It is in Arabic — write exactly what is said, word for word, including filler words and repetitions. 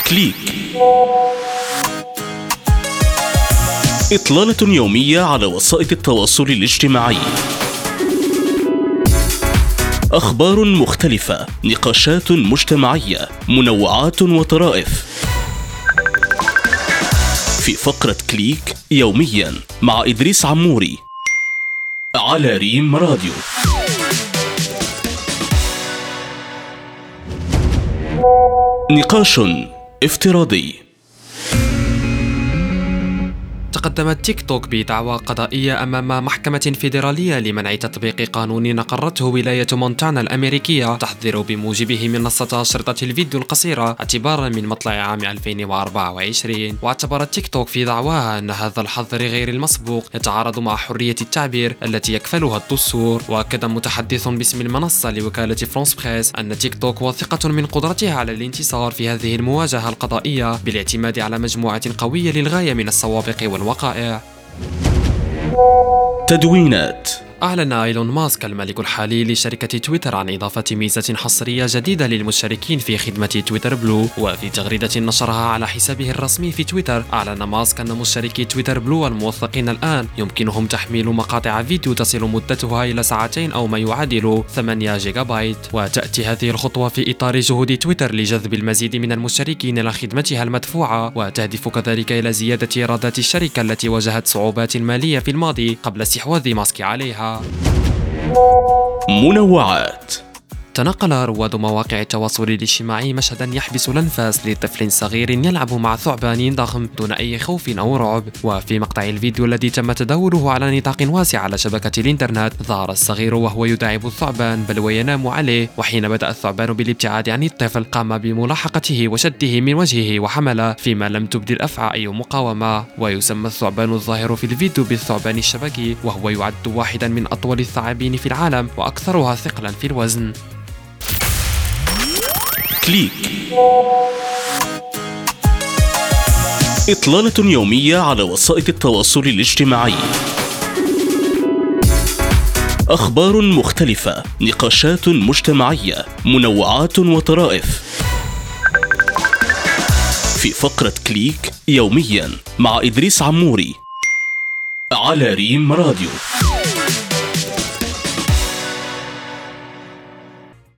كليك. إطلالة يومية على وسائل التواصل الاجتماعي. أخبار مختلفة، نقاشات مجتمعية، منوعات وطرائف. في فقرة كليك يوميا مع إدريس عموري على ريم راديو. نقاش افتراضي. تقدمت تيك توك بدعوى قضائية أمام محكمة فيدرالية لمنع تطبيق قانون نقرته ولاية مونتانا الأمريكية تحذر بموجبه منصة أشرطة الفيديو القصيرة اعتبارا من مطلع عام ألفين وأربعة وعشرين. واعتبرت تيك توك في دعواها أن هذا الحظر غير المسبوق يتعارض مع حرية التعبير التي يكفلها الدستور. وأكد متحدث باسم المنصة لوكالة فرانس بريس أن تيك توك واثقة من قدرتها على الانتصار في هذه المواجهة القضائية بالاعتماد على مجموعة قوية للغاية من السوابق والوقائع. تدوينات. أعلن إيلون ماسك المالك الحالي لشركة تويتر عن إضافة ميزة حصرية جديدة للمشتركين في خدمة تويتر بلو. وفي تغريدة نشرها على حسابه الرسمي في تويتر، أعلن ماسك أن مشتركي تويتر بلو الموثقين الآن يمكنهم تحميل مقاطع فيديو تصل مدتها إلى ساعتين أو ما يعادل ثمانية جيجا بايت. وتأتي هذه الخطوة في إطار جهود تويتر لجذب المزيد من المشتركين إلى خدمتها المدفوعة، وتهدف كذلك إلى زيادة إيرادات الشركة التي واجهت صعوبات مالية في الماضي قبل استحواذ ماسك عليها. منوعات. تنقل رواد مواقع التواصل الاجتماعي مشهدا يحبس الأنفاس لطفل صغير يلعب مع ثعبان ضخم دون أي خوف أو رعب. وفي مقطع الفيديو الذي تم تداوله على نطاق واسع على شبكة الإنترنت، ظهر الصغير وهو يداعب الثعبان بل وينام عليه، وحين بدأ الثعبان بالابتعاد عن الطفل قام بملاحقته وشده من وجهه وحمله، فيما لم تبدي الأفعى أي مقاومة. ويسمى الثعبان الظاهر في الفيديو بالثعبان الشبكي، وهو يعد واحدا من أطول الثعابين في العالم وأكثرها ثقلا في الوزن. كليك. إطلالة يومية على وسائل التواصل الاجتماعي. أخبار مختلفة، نقاشات مجتمعية، منوعات وطرائف. في فقرة كليك يوميا مع إدريس عموري على ريم راديو.